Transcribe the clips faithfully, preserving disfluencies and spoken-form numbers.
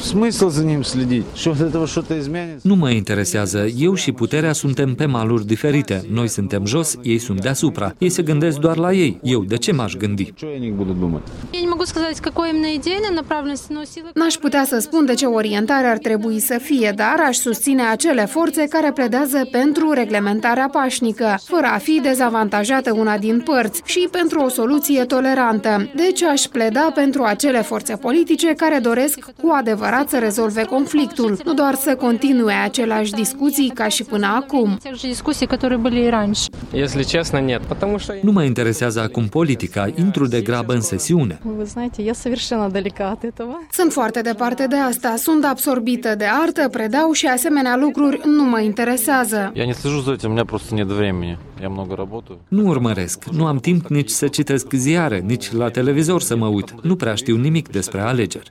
Смысл за ним следить? Что от этого что-то изменится? Nu mă interesează. Eu și puterea suntem pe maluri diferite. Noi suntem jos, ei sunt deasupra. Ei se gândesc doar la ei. Eu de ce m-aș gândi? Что я о них буду думать? Я не могу сказать, какой именно идейной направленности, но силы... N-aș putea să spun de ce orientare ar trebui să fie, dar aș susține acele forțe care pledează pentru reglementarea pașnică, fără a fi dezavantajată una din părți și pentru o soluție tolerantă. Deci aș pleda pentru acele forțe politice care doresc cu adevărat să rezolve conflictul, nu doar să continue aceleași discuții ca și până acum. Nu mă interesează acum politica, intru de grabă în sesiune. Sunt foarte departe de asta, sunt absorbită de artă, predau și asemenea lucruri nu mă interesează. Nu urmăresc, nu am timp nici să citesc ziare, nici la televizor să mă uit. Nu prea știu nimic despre alegeri.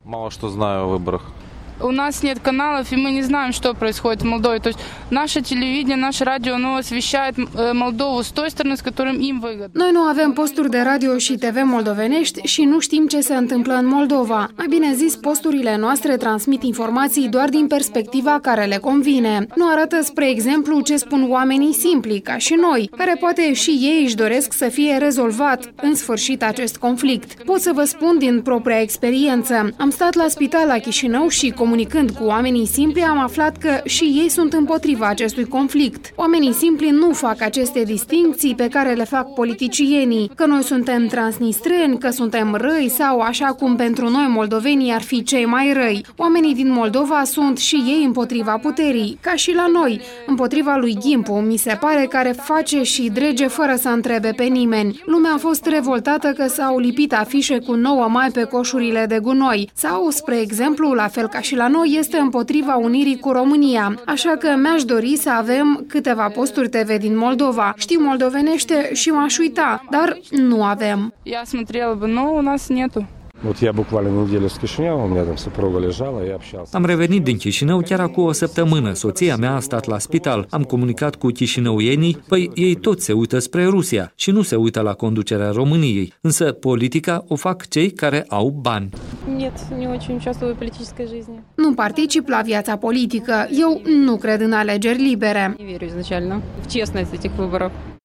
У нас нет каналов, и мы не знаем, что происходит в Молдове. То есть наше телевидение, наше радио, оно освещает Молдову с той стороны, с которым им выгодно. Noi nu avem posturi de radio și T V moldovenești și nu știm ce se întâmplă în Moldova. Mai bine zis, posturile noastre transmit informații doar din perspectiva care le convine. Nu arată, spre exemplu, ce spun oamenii simpli, ca și noi, care poate și ei își doresc să fie rezolvat în sfârșit acest conflict. Pot să vă spun din propria experiență. Am stat la spital la Chișinău și comunicând cu oamenii simpli, am aflat că și ei sunt împotriva acestui conflict. Oamenii simpli nu fac aceste distincții pe care le fac politicienii, că noi suntem transnistreni, că suntem răi sau așa cum pentru noi moldovenii ar fi cei mai răi. Oamenii din Moldova sunt și ei împotriva puterii, ca și la noi, împotriva lui Ghimpu, mi se pare, care face și drege fără să întrebe pe nimeni. Lumea a fost revoltată că s-au lipit afișe cu nouă mai pe coșurile de gunoi sau, spre exemplu, la fel ca și la noi, este împotriva unirii cu România. Așa că mi-aș dori să avem câteva posturi T V din Moldova. Știu moldovenește și m-aș uita, dar nu avem. Я смотрела бы, но у нас нету. Вот я буквально неделю с Кишинева, у меня там супруга лежала, я общался. Am revenit din Chișinău chiar acum o săptămână. Soția mea a stat la spital. Am comunicat cu chișinăuienii, păi ei toți se uită spre Rusia și nu se uită la conducerea României. Însă politica o fac cei care au bani. Нет, не очень участвую в политической жизни. Nu particip la viața politică. Eu nu cred în alegeri libere. Не верю изначально в честность этих выборов.